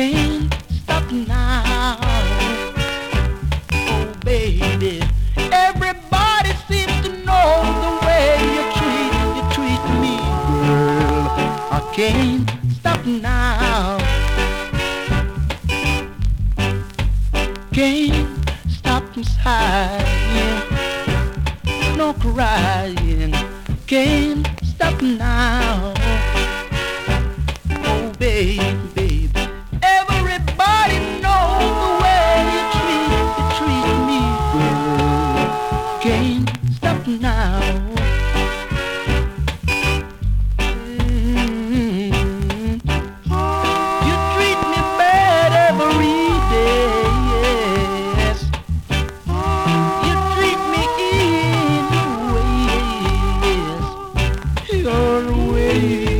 can't stop now. Oh baby, everybody seems to know the way you treat me, girl. I can't stop now. Can't stop inside, no crying. Can't stop now. Oh baby, baby, everybody knows the way you treat me, girl. Can't stop now. You treat me bad every day, yes. You treat me in ways, your way.